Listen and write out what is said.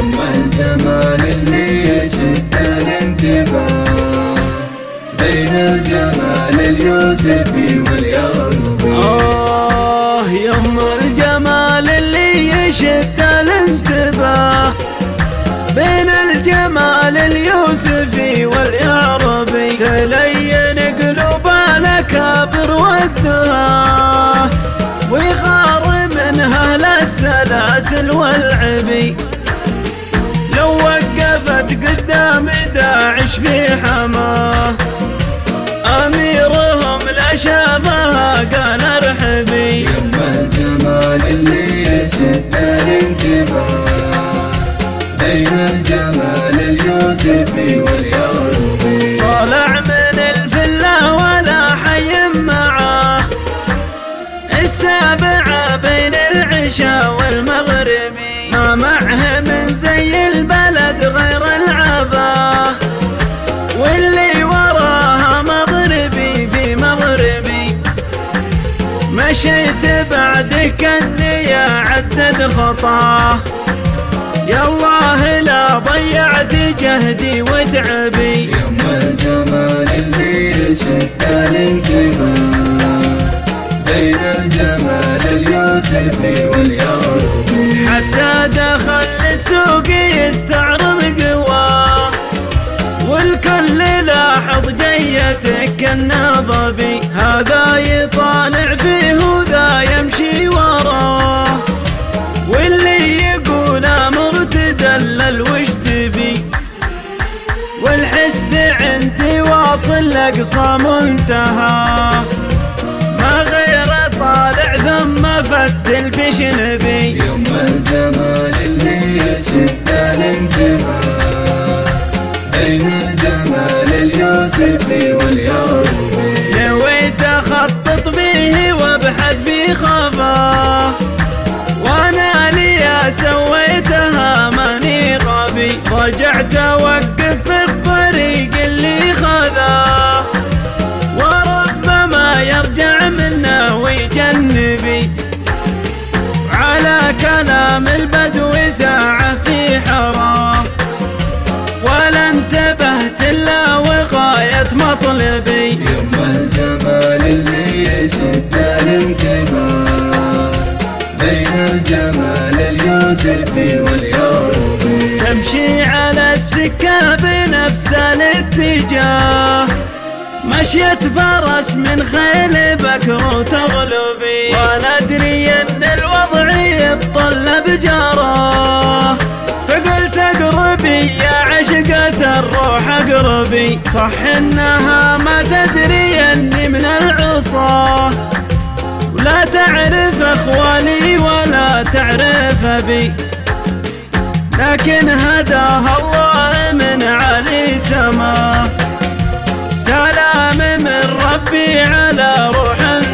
يما الجمال اللي يشد الانتباه بين الجمال اليوسفي واليعقوبي. يما الجمال اللي يشد الانتباه بين الجمال اليوسفي واليعربي، تلين قلوب الأكابر والدهاه ويغار منها للسلاسل والعبي. لو وقفت قدام داعش في حماه أميرهم لا شافها قال ارحبي. يما الجمال اللي يشد الانتباه بين الجمال اليوسفي واليعقوبي، طالع من الفلة ولا حي معاه السابعة بين العشاء والمغربي، ما معه من زي البلد غير العباه واللي وراها مغربي في مغربي. مشيت بعدك اني اعدد خطاه يالله لا ضيعت جهدي وتعبي. يما الجمال اللي يشد الانتباه بين الجمال اليوسفي واليعقوبي، حتى دخل السوق يستعرض قواه والكل لاحظ جيتك النظبي، هذا يطالع فيه وذا يمشي وراه واللي يقول مرتدلل وش تبي، والحسد عندي واصل لأقصى منتهى ما غير طالع ثم فتل في شنبي. يما الجمال اللي يشد الانتباه بين الجمال اليوسفي واليعقوبي، نويت اخطط فيه وابحث في خفاه وانا لي سويتها ماني غبي، رجعت اوقف في الطريق اللي خذاه وربما يرجع منه ويجنبي، على كلام البدو ساعة في حراه ولا انتبهت الا وغاية مطلبي. يما الجمال اللي يشد الانتباه بين الجمال اليوسفي واليعقوبي، تمشي على السكة بنفس الاتجاه مشيت فرس من خيل بكر وتغلبي، وانا ادري ان الوضع يتطلب جراه فقلت اقربي يا عشقة الروح اقربي، صح انها ما تدري اني من العصاه ولا تعرف اخواني ولا تعرف ابي، لكن هداها الله من علي سماه، سلام من ربي على روح